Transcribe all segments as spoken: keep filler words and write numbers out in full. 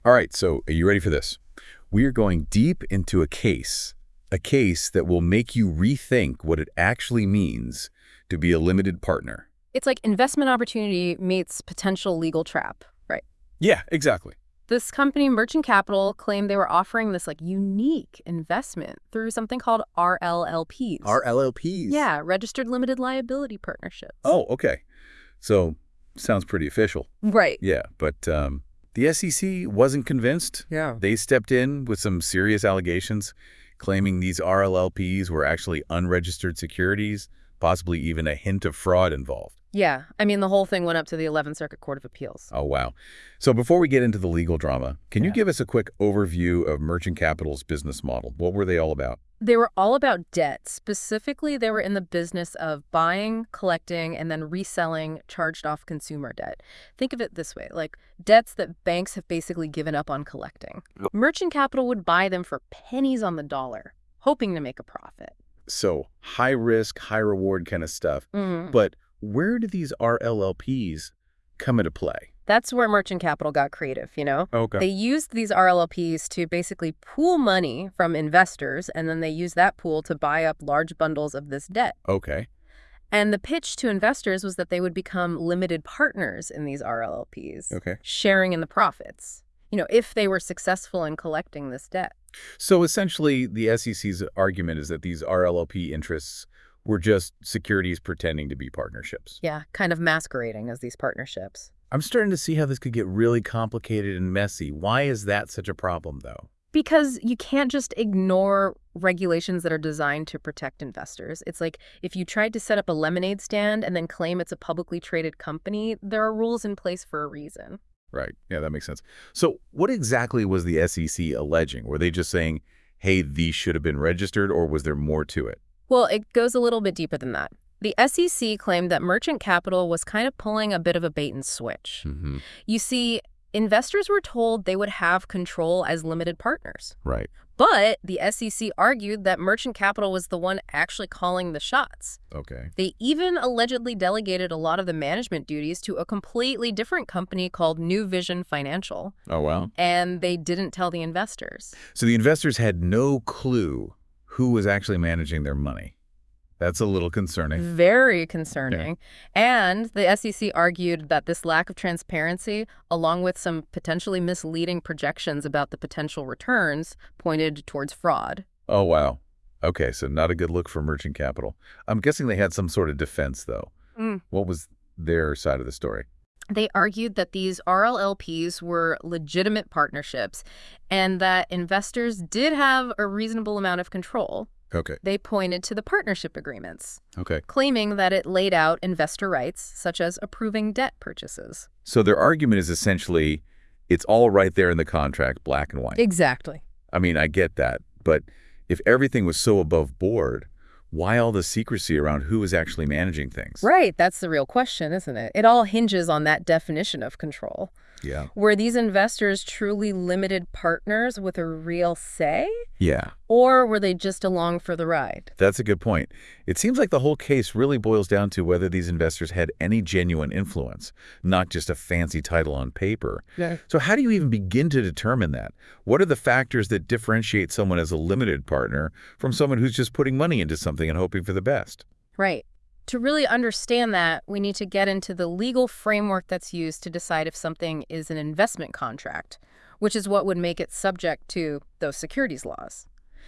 All right, so are you ready for this? We are going deep into a case, a case that will make you rethink what it actually means to be a limited partner. It's like investment opportunity meets potential legal trap, right? Yeah, exactly. This company, Merchant Capital, claimed they were offering this like unique investment through something called R L L Ps. R L L Ps? Yeah, registered limited liability partnerships. Oh, okay. So, sounds pretty official. Right. Yeah, but um, the S E C wasn't convinced. Yeah. They stepped in with some serious allegations, claiming these R L L Ps were actually unregistered securities, possibly even a hint of fraud involved. Yeah. I mean, the whole thing went up to the eleventh Circuit Court of Appeals. Oh, wow. So before we get into the legal drama, can you Yeah. give us a quick overview of Merchant Capital's business model? What were they all about? They were all about debt. Specifically, they were in the business of buying, collecting, and then reselling charged-off consumer debt. Think of it this way, like debts that banks have basically given up on collecting. Merchant Capital would buy them for pennies on the dollar, hoping to make a profit. So high risk, high reward kind of stuff. Mm. But where do these R L L Ps come into play? That's where Merchant Capital got creative, you know? Okay. They used these R L L Ps to basically pool money from investors, and then they used that pool to buy up large bundles of this debt. Okay. And the pitch to investors was that they would become limited partners in these R L L Ps, Okay. sharing in the profits, you know, if they were successful in collecting this debt. So essentially, the S E C's argument is that these R L L P interests were just securities pretending to be partnerships. Yeah, kind of masquerading as these partnerships. I'm starting to see how this could get really complicated and messy. Why is that such a problem, though? Because you can't just ignore regulations that are designed to protect investors. It's like if you tried to set up a lemonade stand and then claim it's a publicly traded company, there are rules in place for a reason. Right. Yeah, that makes sense. So what exactly was the S E C alleging? Were they just saying, hey, these should have been registered, or was there more to it? Well, it goes a little bit deeper than that. The S E C claimed that Merchant Capital was kind of pulling a bit of a bait and switch. Mm-hmm. You see, investors were told they would have control as limited partners. Right. But the S E C argued that Merchant Capital was the one actually calling the shots. Okay. They even allegedly delegated a lot of the management duties to a completely different company called New Vision Financial. Oh, wow. And they didn't tell the investors. So the investors had no clue who was actually managing their money. That's a little concerning. Very concerning. And the S E C argued that this lack of transparency, along with some potentially misleading projections about the potential returns, pointed towards fraud. Oh, wow. Okay, so not a good look for Merchant Capital. I'm guessing they had some sort of defense, though. Mm. What was their side of the story? They argued that these R L L Ps were legitimate partnerships and that investors did have a reasonable amount of control. Okay. They pointed to the partnership agreements, Okay. claiming that it laid out investor rights, such as approving debt purchases. So their argument is essentially, it's all right there in the contract, black and white. Exactly. I mean, I get that. But if everything was so above board, why all the secrecy around who was actually managing things? Right. That's the real question, isn't it? It all hinges on that definition of control. Yeah. Were these investors truly limited partners with a real say? Yeah. Or were they just along for the ride? That's a good point. It seems like the whole case really boils down to whether these investors had any genuine influence, not just a fancy title on paper. Yeah. So how do you even begin to determine that? What are the factors that differentiate someone as a limited partner from someone who's just putting money into something and hoping for the best? Right. To really understand that, we need to get into the legal framework that's used to decide if something is an investment contract, which is what would make it subject to those securities laws.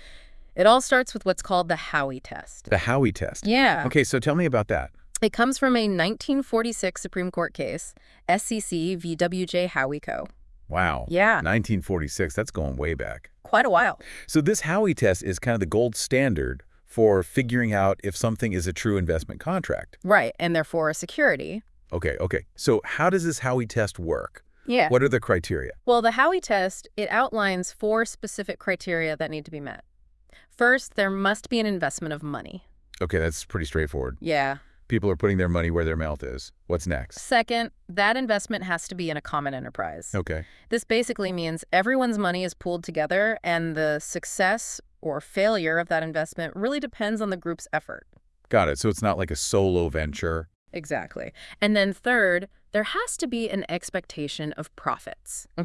It all starts with what's called the Howey test. The Howey test. Yeah. Okay, so tell me about that. It comes from a nineteen forty-six Supreme Court case, S E C v. W J. Howey Co. Wow. Yeah. nineteen forty-six, that's going way back. Quite a while. So this Howey test is kind of the gold standard for figuring out if something is a true investment contract. Right, and therefore a security. Okay, okay. So how does this Howey test work? Yeah. What are the criteria? Well, the Howey test, it outlines four specific criteria that need to be met. First, there must be an investment of money. Okay, that's pretty straightforward. Yeah. People are putting their money where their mouth is. What's next? Second, that investment has to be in a common enterprise. Okay. This basically means everyone's money is pooled together, and the success or failure of that investment really depends on the group's effort. Got it. So it's not like a solo venture. Exactly. And then third, there has to be an expectation of profits. Okay.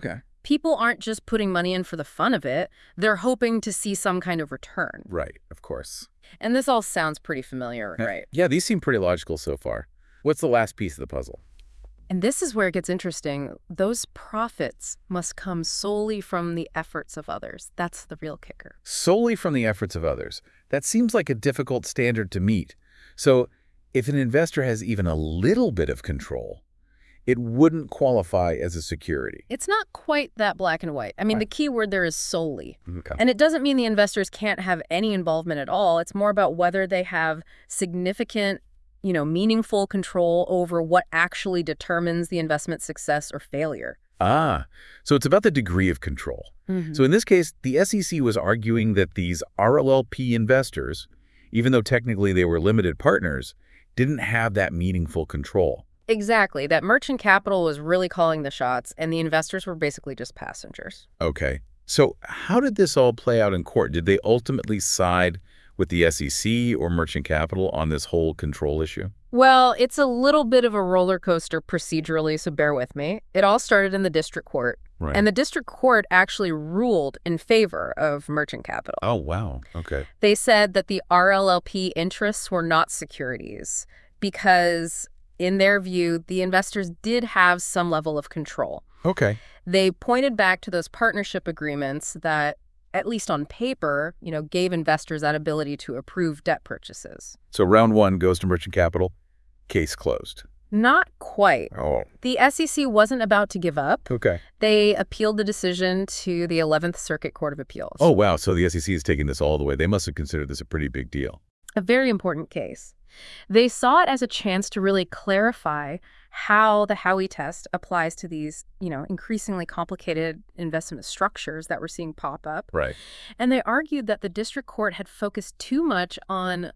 People aren't just putting money in for the fun of it. They're hoping to see some kind of return. Right, of course. And this all sounds pretty familiar, right? Yeah, these seem pretty logical so far. What's the last piece of the puzzle? And this is where it gets interesting. Those profits must come solely from the efforts of others. That's the real kicker. Solely from the efforts of others. That seems like a difficult standard to meet. So if an investor has even a little bit of control, it wouldn't qualify as a security. It's not quite that black and white. I mean, Right. the key word there is solely. Okay. And it doesn't mean the investors can't have any involvement at all. It's more about whether they have significant, you know, meaningful control over what actually determines the investment success or failure. Ah, so it's about the degree of control. Mm-hmm. So in this case, the S E C was arguing that these R L L P investors, even though technically they were limited partners, didn't have that meaningful control. Exactly. That merchant capital was really calling the shots, and the investors were basically just passengers. Okay. So how did this all play out in court? Did they ultimately side with the S E C or merchant capital on this whole control issue? Well, it's a little bit of a roller coaster procedurally, so bear with me. It all started in the district court, Right. and the district court actually ruled in favor of merchant capital. Oh, wow. Okay. They said that the R L L P interests were not securities because, in their view, the investors did have some level of control. Okay. They pointed back to those partnership agreements that, at least on paper, you know, gave investors that ability to approve debt purchases. So round one goes to merchant capital. Case closed. Not quite. Oh. The S E C wasn't about to give up. Okay. They appealed the decision to the eleventh Circuit Court of Appeals. Oh, wow. So the S E C is taking this all the way. They must have considered this a pretty big deal. A very important case. They saw it as a chance to really clarify how the Howey test applies to these, you know, increasingly complicated investment structures that we're seeing pop up. Right. And they argued that the district court had focused too much on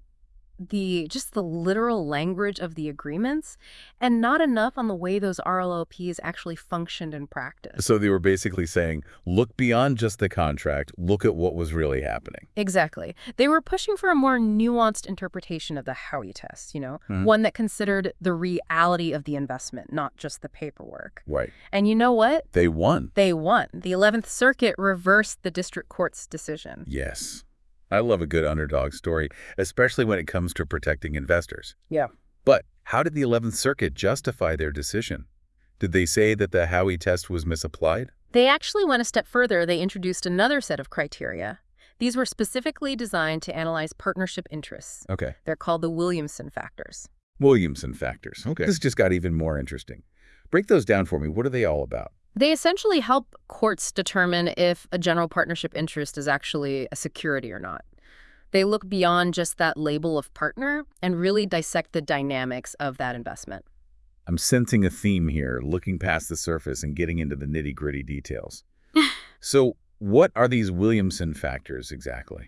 the just the literal language of the agreements and not enough on the way those R L O Ps actually functioned in practice. So they were basically saying, look beyond just the contract, look at what was really happening. Exactly. They were pushing for a more nuanced interpretation of the Howey test, you know, Mhm. one that considered the reality of the investment, not just the paperwork. Right. And you know what? They won. They won. The eleventh Circuit reversed the district court's decision. Yes. I love a good underdog story, especially when it comes to protecting investors. Yeah. But how did the eleventh Circuit justify their decision? Did they say that the Howey test was misapplied? They actually went a step further. They introduced another set of criteria. These were specifically designed to analyze partnership interests. Okay. They're called the Williamson factors. Williamson factors. Okay. This just got even more interesting. Break those down for me. What are they all about? They essentially help courts determine if a general partnership interest is actually a security or not. They look beyond just that label of partner and really dissect the dynamics of that investment. I'm sensing a theme here, looking past the surface and getting into the nitty-gritty details. So what are these Williamson factors exactly?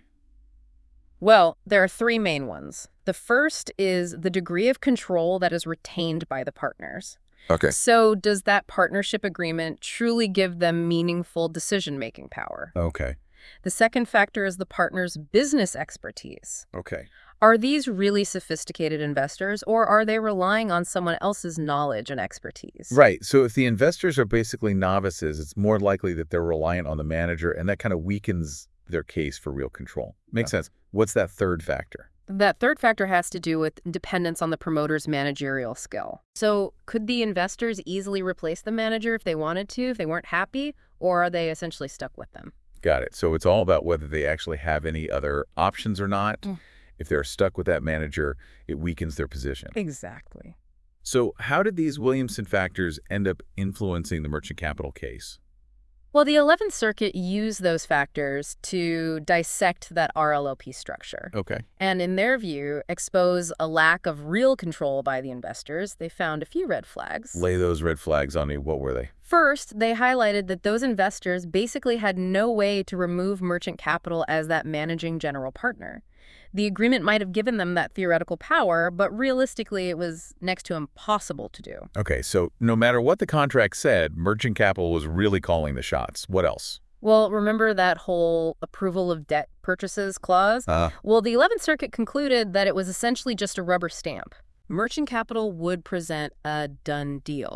Well, there are three main ones. The first is the degree of control that is retained by the partners. Okay. So does that partnership agreement truly give them meaningful decision-making power? Okay. The second factor is the partner's business expertise. Okay. Are these really sophisticated investors, or are they relying on someone else's knowledge and expertise? Right. So if the investors are basically novices, it's more likely that they're reliant on the manager, and that kind of weakens their case for real control. Makes sense. What's that third factor? That third factor has to do with dependence on the promoter's managerial skill. So could the investors easily replace the manager if they wanted to, if they weren't happy, or are they essentially stuck with them? Got it. So it's all about whether they actually have any other options or not. Mm. If they're stuck with that manager, it weakens their position. Exactly. So how did these Williamson factors end up influencing the merchant capital case? Well, the eleventh Circuit used those factors to dissect that R L O P structure. Okay. And in their view, expose a lack of real control by the investors. They found a few red flags. Lay those red flags on me. What were they? First, they highlighted that those investors basically had no way to remove merchant capital as that managing general partner. The agreement might have given them that theoretical power, but realistically, it was next to impossible to do. Okay, so no matter what the contract said, merchant capital was really calling the shots. What else? Well, remember that whole approval of debt purchases clause? Uh, Well, the eleventh Circuit concluded that it was essentially just a rubber stamp. Merchant capital would present a done deal.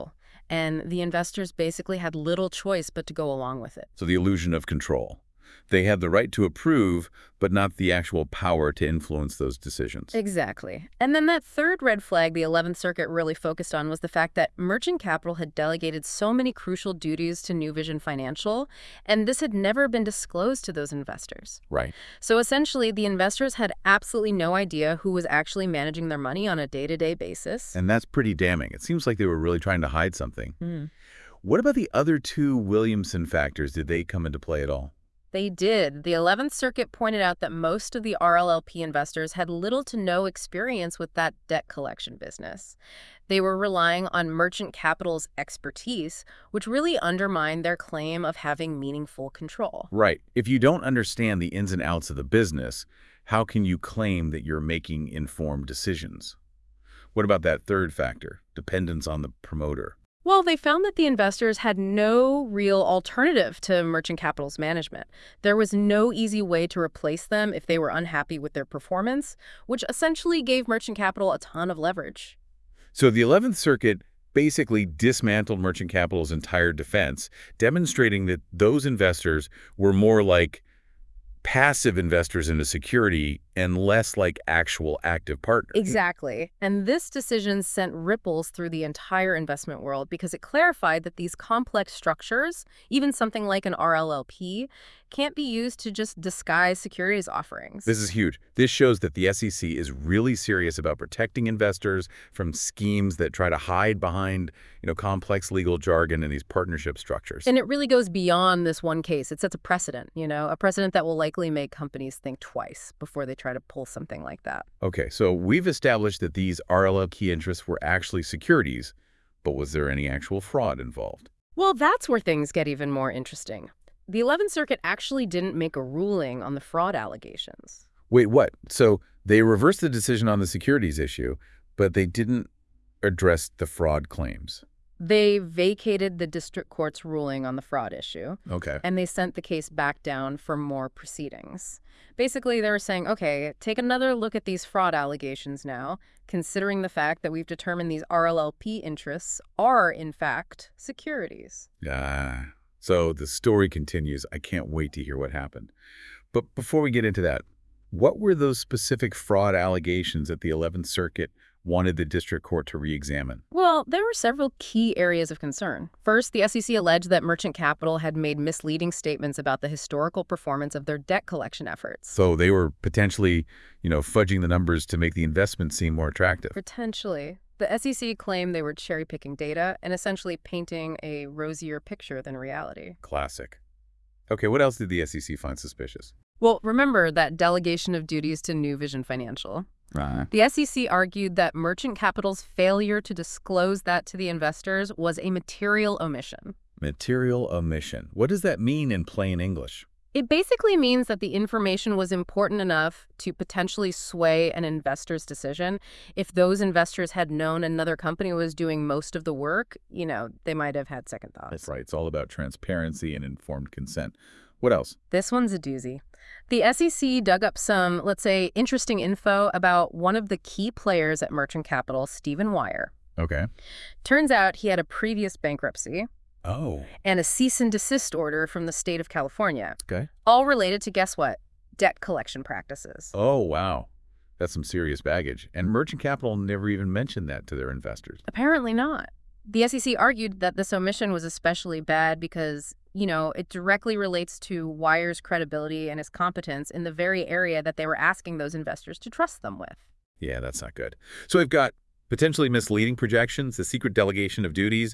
and the investors basically had little choice but to go along with it. So the illusion of control. They had the right to approve, but not the actual power to influence those decisions. Exactly. And then that third red flag the eleventh Circuit really focused on was the fact that Merchant Capital had delegated so many crucial duties to New Vision Financial, and this had never been disclosed to those investors. Right. So essentially, the investors had absolutely no idea who was actually managing their money on a day-to-day basis. And that's pretty damning. It seems like they were really trying to hide something. Mm. What about the other two Williamson factors? Did they come into play at all? They did. The eleventh Circuit pointed out that most of the R L L P investors had little to no experience with that debt collection business. They were relying on Merchant Capital's expertise, which really undermined their claim of having meaningful control. Right. If you don't understand the ins and outs of the business, how can you claim that you're making informed decisions? What about that third factor, dependence on the promoter? Well, they found that the investors had no real alternative to Merchant Capital's management. There was no easy way to replace them if they were unhappy with their performance, which essentially gave Merchant Capital a ton of leverage. So the eleventh Circuit basically dismantled Merchant Capital's entire defense, demonstrating that those investors were more like passive investors in a security and less like actual active partners. Exactly. And this decision sent ripples through the entire investment world because it clarified that these complex structures, even something like an R L L P, can't be used to just disguise securities offerings. This is huge. This shows that the S E C is really serious about protecting investors from schemes that try to hide behind, you know, complex legal jargon and these partnership structures. And it really goes beyond this one case. It sets a precedent, you know, a precedent that will likely make companies think twice before they try to pull something like that. Okay, so we've established that these R L L key interests were actually securities, but was there any actual fraud involved? Well, that's where things get even more interesting. The eleventh Circuit actually didn't make a ruling on the fraud allegations. Wait, what? So they reversed the decision on the securities issue, but they didn't address the fraud claims. They vacated the district court's ruling on the fraud issue, Okay. and they sent the case back down for more proceedings. Basically, they were saying, okay, take another look at these fraud allegations now, considering the fact that we've determined these R L L P interests are, in fact, securities. Ah, so the story continues. I can't wait to hear what happened. But before we get into that, what were those specific fraud allegations that the eleventh Circuit wanted the district court to re-examine? Well, there were several key areas of concern. First, the S E C alleged that Merchant Capital had made misleading statements about the historical performance of their debt collection efforts. So they were potentially, you know, fudging the numbers to make the investment seem more attractive. Potentially. The S E C claimed they were cherry-picking data and essentially painting a rosier picture than reality. Classic. Okay, what else did the S E C find suspicious? Well, remember that delegation of duties to New Vision Financial. Right. The S E C argued that Merchant Capital's failure to disclose that to the investors was a material omission. Material omission. What does that mean in plain English? It basically means that the information was important enough to potentially sway an investor's decision. If those investors had known another company was doing most of the work, you know, they might have had second thoughts. That's right. It's all about transparency and informed consent. What else? This one's a doozy. The S E C dug up some, let's say, interesting info about one of the key players at Merchant Capital, Stephen Wire. Okay. Turns out he had a previous bankruptcy Oh. and a cease and desist order from the state of California, Okay. all related to, guess what, debt collection practices. Oh, wow. That's some serious baggage. And Merchant Capital never even mentioned that to their investors. Apparently not. The S E C argued that this omission was especially bad because, you know, it directly relates to Wire's credibility and his competence in the very area that they were asking those investors to trust them with. Yeah, that's not good. So we've got potentially misleading projections, the secret delegation of duties,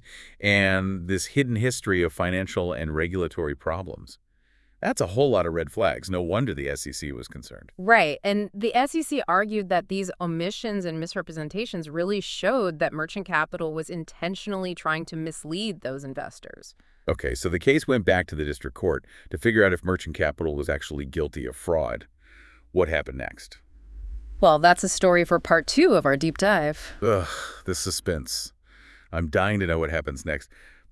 and this hidden history of financial and regulatory problems. That's a whole lot of red flags. No wonder the S E C was concerned. Right. And the S E C argued that these omissions and misrepresentations really showed that Merchant Capital was intentionally trying to mislead those investors. Okay, so the case went back to the district court to figure out if Merchant Capital was actually guilty of fraud. What happened next? Well, that's a story for part two of our deep dive. Ugh, the suspense. I'm dying to know what happens next.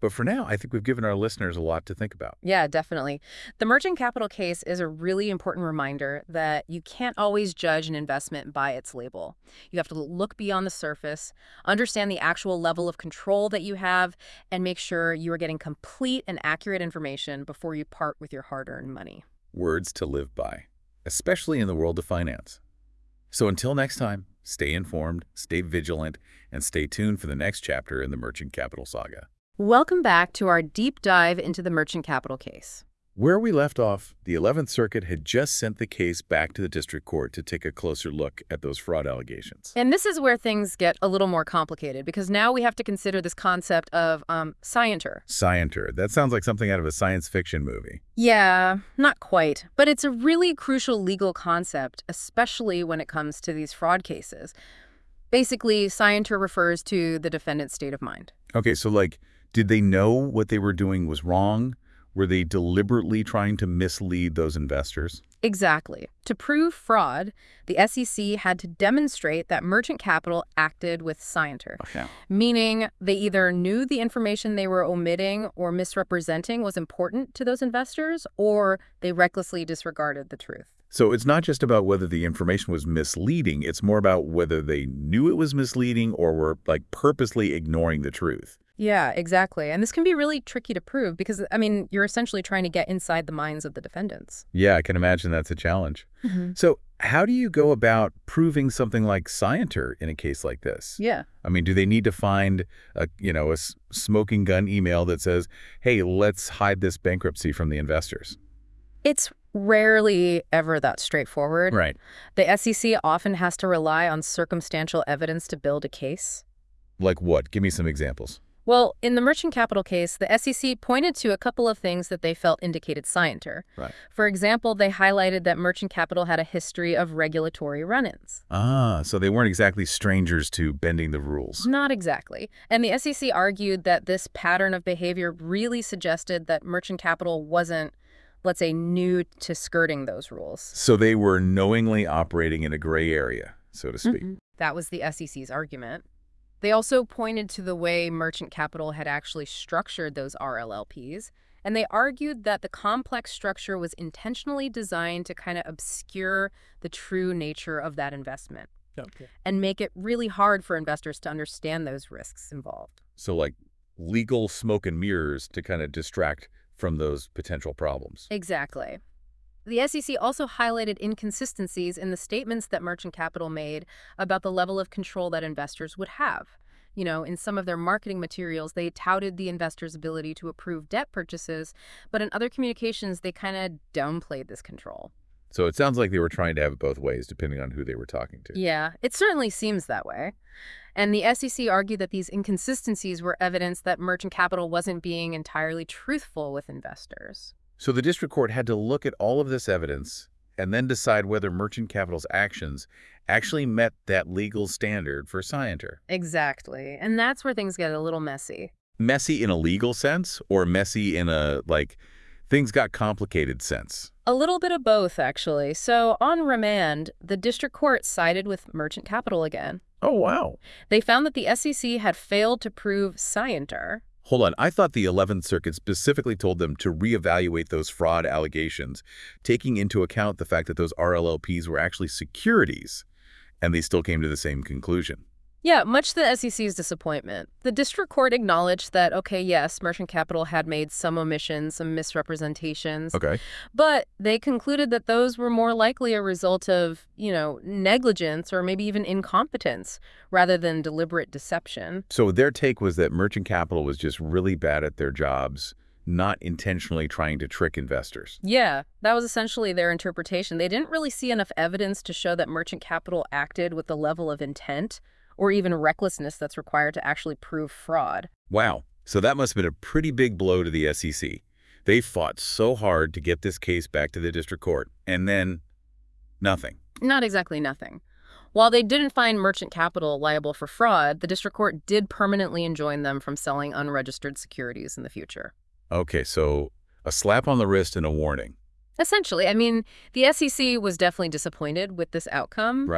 But for now, I think we've given our listeners a lot to think about. Yeah, definitely. The merchant capital case is a really important reminder that you can't always judge an investment by its label. You have to look beyond the surface, understand the actual level of control that you have, and make sure you are getting complete and accurate information before you part with your hard-earned money. Words to live by, especially in the world of finance. So until next time, stay informed, stay vigilant, and stay tuned for the next chapter in the Merchant Capital Saga. Welcome back to our deep dive into the merchant capital case. Where we left off, the eleventh Circuit had just sent the case back to the district court to take a closer look at those fraud allegations. And this is where things get a little more complicated, because now we have to consider this concept of um, scienter. Scienter. That sounds like something out of a science fiction movie. Yeah, not quite. But it's a really crucial legal concept, especially when it comes to these fraud cases. Basically, scienter refers to the defendant's state of mind. Okay, so like, did they know what they were doing was wrong? Were they deliberately trying to mislead those investors? Exactly. To prove fraud, the S E C had to demonstrate that merchant capital acted with scienter, Okay. meaning they either knew the information they were omitting or misrepresenting was important to those investors, or they recklessly disregarded the truth. So it's not just about whether the information was misleading, it's more about whether they knew it was misleading or were like purposely ignoring the truth. Yeah, exactly. And this can be really tricky to prove because, I mean, you're essentially trying to get inside the minds of the defendants. Yeah, I can imagine that's a challenge. Mm-hmm. So how do you go about proving something like scienter in a case like this? Yeah. I mean, do they need to find a, you know, a s- smoking gun email that says, hey, let's hide this bankruptcy from the investors? It's rarely ever that straightforward. Right. The S E C often has to rely on circumstantial evidence to build a case. Like what? Give me some examples. Well, in the merchant capital case, the S E C pointed to a couple of things that they felt indicated scienter. Right. For example, they highlighted that merchant capital had a history of regulatory run-ins. Ah, so they weren't exactly strangers to bending the rules. Not exactly. And the S E C argued that this pattern of behavior really suggested that merchant capital wasn't, let's say, new to skirting those rules. So they were knowingly operating in a gray area, so to speak. Mm-hmm. That was the S E C's argument. They also pointed to the way merchant capital had actually structured those R L L Ps, and they argued that the complex structure was intentionally designed to kind of obscure the true nature of that investment. Okay. And make it really hard for investors to understand those risks involved. So like legal smoke and mirrors to kind of distract from those potential problems. Exactly. The S E C also highlighted inconsistencies in the statements that merchant capital made about the level of control that investors would have. You know, in some of their marketing materials, they touted the investors' ability to approve debt purchases, but in other communications, they kind of downplayed this control. So it sounds like they were trying to have it both ways, depending on who they were talking to. Yeah, it certainly seems that way. And the S E C argued that these inconsistencies were evidence that merchant capital wasn't being entirely truthful with investors. So the district court had to look at all of this evidence and then decide whether merchant capital's actions actually met that legal standard for scienter. Exactly. And that's where things get a little messy. Messy in a legal sense or messy in a, like, things got complicated sense? A little bit of both, actually. So on remand, the district court sided with merchant capital again. Oh, wow. They found that the S E C had failed to prove scienter. Hold on. I thought the eleventh Circuit specifically told them to reevaluate those fraud allegations, taking into account the fact that those R L L Ps were actually securities, and they still came to the same conclusion. Yeah, much to the S E C's disappointment. The district court acknowledged that, okay, yes, merchant capital had made some omissions, some misrepresentations, Okay. but they concluded that those were more likely a result of, you know, negligence or maybe even incompetence rather than deliberate deception. So their take was that merchant capital was just really bad at their jobs, not intentionally trying to trick investors. Yeah, that was essentially their interpretation. They didn't really see enough evidence to show that merchant capital acted with the level of intent or even recklessness that's required to actually prove fraud. Wow. So that must have been a pretty big blow to the S E C. They fought so hard to get this case back to the district court, and then nothing. Not exactly nothing. While they didn't find merchant capital liable for fraud, the district court did permanently enjoin them from selling unregistered securities in the future. Okay, so a slap on the wrist and a warning, Essentially, I mean, the S E C was definitely disappointed with this outcome. right?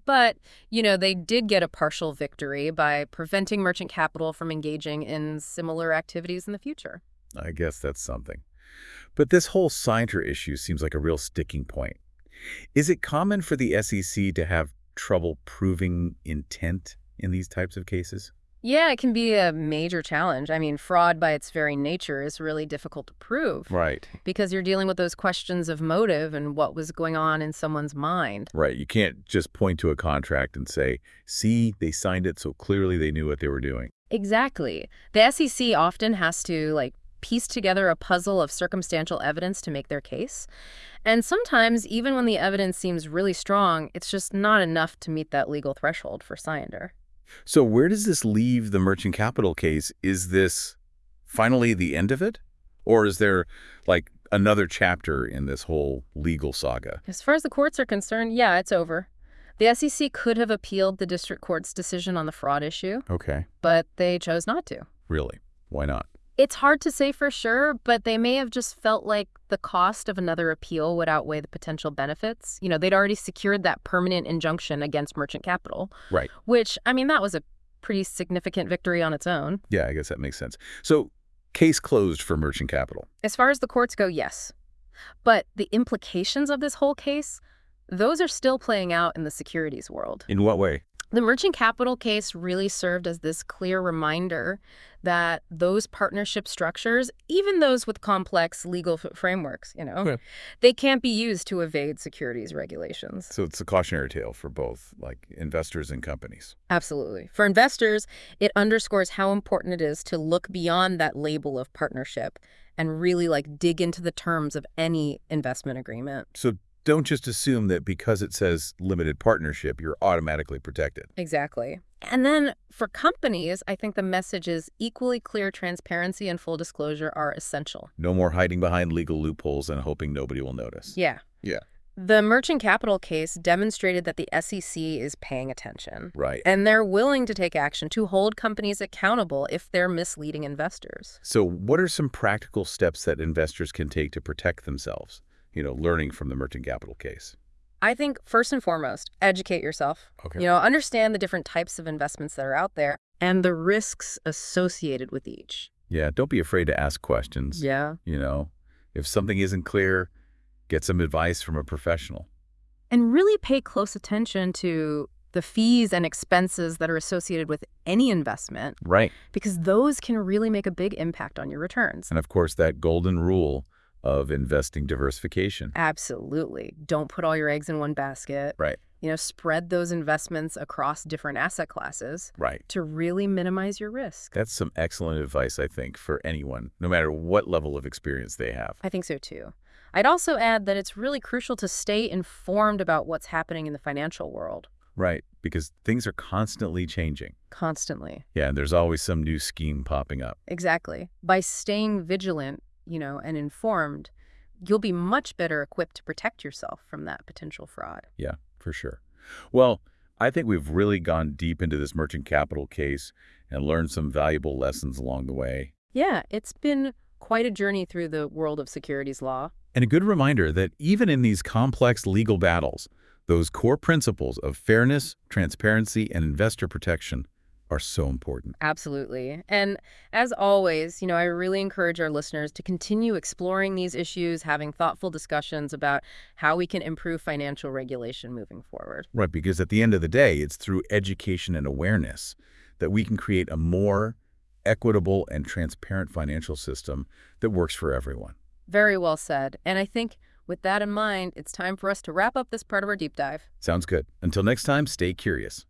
But, you know, they did get a partial victory by preventing merchant capital from engaging in similar activities in the future. I guess that's something. But this whole Scienter issue seems like a real sticking point. Is it common for the S E C to have trouble proving intent in these types of cases? Yeah, it can be a major challenge. I mean, fraud by its very nature is really difficult to prove Right. because you're dealing with those questions of motive and what was going on in someone's mind. Right. You can't just point to a contract and say, see, they signed it, so clearly they knew what they were doing. Exactly. The S E C often has to, like, piece together a puzzle of circumstantial evidence to make their case. And sometimes, even when the evidence seems really strong, it's just not enough to meet that legal threshold for Scienter. So where does this leave the merchant capital case? Is this finally the end of it? Or is there, like, another chapter in this whole legal saga? As far as the courts are concerned, yeah, it's over. The S E C could have appealed the district court's decision on the fraud issue, Okay. but they chose not to. Really? Why not? It's hard to say for sure, but they may have just felt like the cost of another appeal would outweigh the potential benefits. You know, they'd already secured that permanent injunction against merchant capital, Right. which, I mean, that was a pretty significant victory on its own. Yeah, I guess that makes sense. So case closed for merchant capital. As far as the courts go, yes. But the implications of this whole case, those are still playing out in the securities world. In what way? The merchant capital case really served as this clear reminder that those partnership structures, even those with complex legal f- frameworks, you know, Okay. they can't be used to evade securities regulations. So it's a cautionary tale for both, like, investors and companies. Absolutely. For investors, it underscores how important it is to look beyond that label of partnership and really, like, dig into the terms of any investment agreement. So don't just assume that because it says limited partnership, you're automatically protected. Exactly. And then for companies, I think the message is equally clear transparency and full disclosure are essential. No more hiding behind legal loopholes and hoping nobody will notice. Yeah. Yeah. The merchant capital case demonstrated that the S E C is paying attention. Right. And they're willing to take action to hold companies accountable if they're misleading investors. So what are some practical steps that investors can take to protect themselves, you know, learning from the merchant capital case? I think first and foremost, educate yourself. Okay. You know, understand the different types of investments that are out there and the risks associated with each. Yeah, don't be afraid to ask questions. Yeah. You know, if something isn't clear, get some advice from a professional. And really pay close attention to the fees and expenses that are associated with any investment, Right. because those can really make a big impact on your returns. And of course, that golden rule of investing diversification. Absolutely. Don't put all your eggs in one basket. Right. You know, spread those investments across different asset classes Right. to really minimize your risk. That's some excellent advice, I think, for anyone, no matter what level of experience they have. I think so too. I'd also add that it's really crucial to stay informed about what's happening in the financial world. Right, because things are constantly changing. Constantly. Yeah, and there's always some new scheme popping up. Exactly. By staying vigilant, you know, and informed, you'll be much better equipped to protect yourself from that potential fraud. Yeah, for sure. Well, I think we've really gone deep into this merchant capital case and learned some valuable lessons along the way. Yeah, it's been quite a journey through the world of securities law. And a good reminder that even in these complex legal battles, those core principles of fairness, transparency, and investor protection are so important. Absolutely. And as always, you know, I really encourage our listeners to continue exploring these issues, having thoughtful discussions about how we can improve financial regulation moving forward. Right, because at the end of the day, it's through education and awareness that we can create a more equitable and transparent financial system that works for everyone. Very well said. And I think with that in mind, it's time for us to wrap up this part of our deep dive. Sounds good. Until next time, stay curious.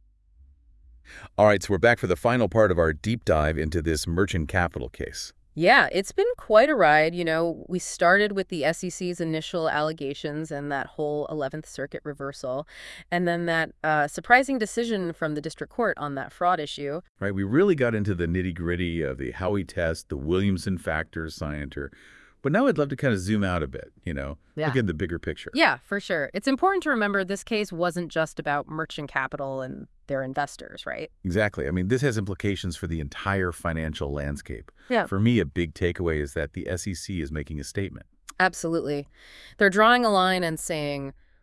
All right, so we're back for the final part of our deep dive into this merchant capital case. Yeah, it's been quite a ride. You know, we started with the S E C's initial allegations and that whole eleventh Circuit reversal, and then that uh, surprising decision from the district court on that fraud issue. Right, we really got into the nitty-gritty of the Howey test, the Williamson factors, Scienter. But now I'd love to kind of zoom out a bit, you know, Yeah. look at the bigger picture. Yeah, for sure. It's important to remember this case wasn't just about merchant capital and their investors, right? Exactly. I mean, this has implications for the entire financial landscape. Yeah. For me, a big takeaway is that the S E C is making a statement. Absolutely. They're drawing a line and saying,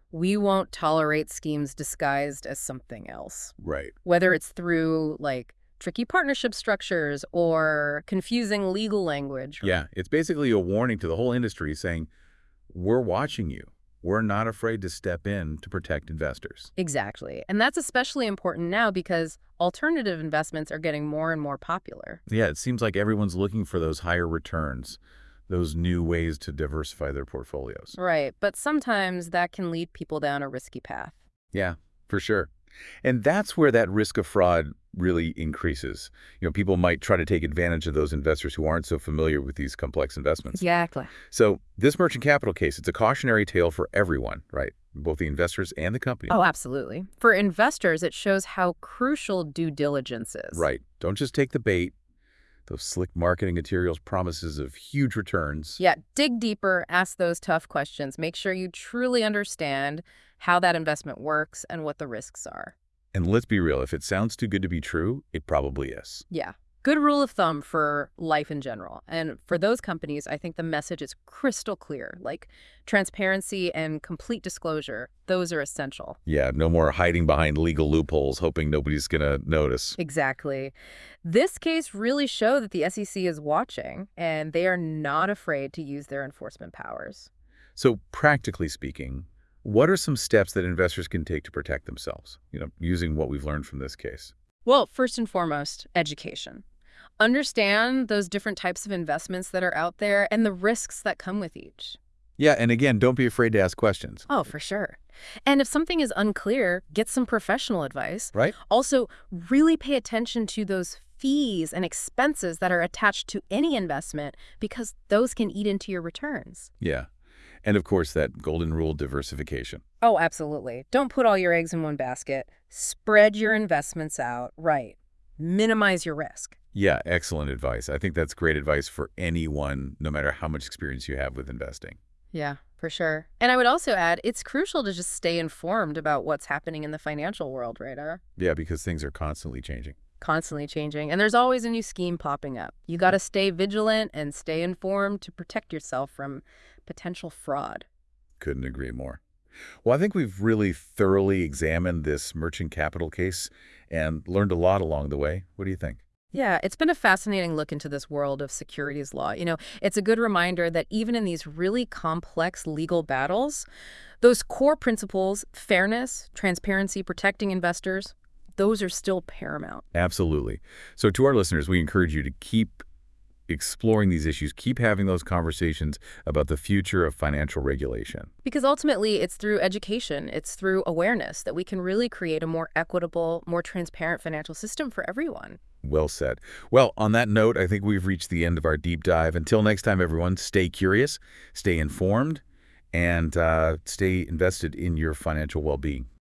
We won't tolerate schemes disguised as something else. Right. Whether it's through, like, tricky partnership structures or confusing legal language. Yeah, it's basically a warning to the whole industry saying, we're watching you. We're not afraid to step in to protect investors. Exactly. And that's especially important now because alternative investments are getting more and more popular. Yeah, it seems like everyone's looking for those higher returns, those new ways to diversify their portfolios. Right. But sometimes that can lead people down a risky path. Yeah, for sure. And that's where that risk of fraud really increases. You know, people might try to take advantage of those investors who aren't so familiar with these complex investments. Exactly. So this merchant capital case, it's a cautionary tale for everyone, right? Both the investors and the company. Oh, absolutely. For investors, it shows how crucial due diligence is. Right. Don't just take the bait. Those slick marketing materials promises of huge returns. Yeah, dig deeper, ask those tough questions. Make sure you truly understand how that investment works and what the risks are. And let's be real, if it sounds too good to be true, it probably is. Yeah. Good rule of thumb for life in general. And for those companies, I think the message is crystal clear, like transparency and complete disclosure. Those are essential. Yeah, no more hiding behind legal loopholes, hoping nobody's going to notice. Exactly. This case really showed that the S E C is watching, and they are not afraid to use their enforcement powers. So practically speaking, what are some steps that investors can take to protect themselves, you know, using what we've learned from this case? Well, first and foremost, education. Understand those different types of investments that are out there and the risks that come with each. Yeah, and again, don't be afraid to ask questions. Oh, for sure. And if something is unclear, get some professional advice. Right? Also, really pay attention to those fees and expenses that are attached to any investment because those can eat into your returns. Yeah. And of course, that golden rule, diversification. Oh, absolutely. Don't put all your eggs in one basket. Spread your investments out. Right. Minimize your risk. Yeah, excellent advice. I think that's great advice for anyone, no matter how much experience you have with investing. Yeah, for sure. And I would also add, it's crucial to just stay informed about what's happening in the financial world, right? Ara? Yeah, because things are constantly changing. Constantly changing. And there's always a new scheme popping up. You got to stay vigilant and stay informed to protect yourself from potential fraud. Couldn't agree more. Well, I think we've really thoroughly examined this merchant capital case and learned a lot along the way. What do you think? Yeah, it's been a fascinating look into this world of securities law. You know, it's a good reminder that even in these really complex legal battles, those core principles, fairness, transparency, protecting investors, those are still paramount. Absolutely. So to our listeners, we encourage you to keep exploring these issues, keep having those conversations about the future of financial regulation. Because ultimately, it's through education, it's through awareness that we can really create a more equitable, more transparent financial system for everyone. Well said. Well, on that note, I think we've reached the end of our deep dive. Until next time, everyone, stay curious, stay informed, and uh, stay invested in your financial well-being.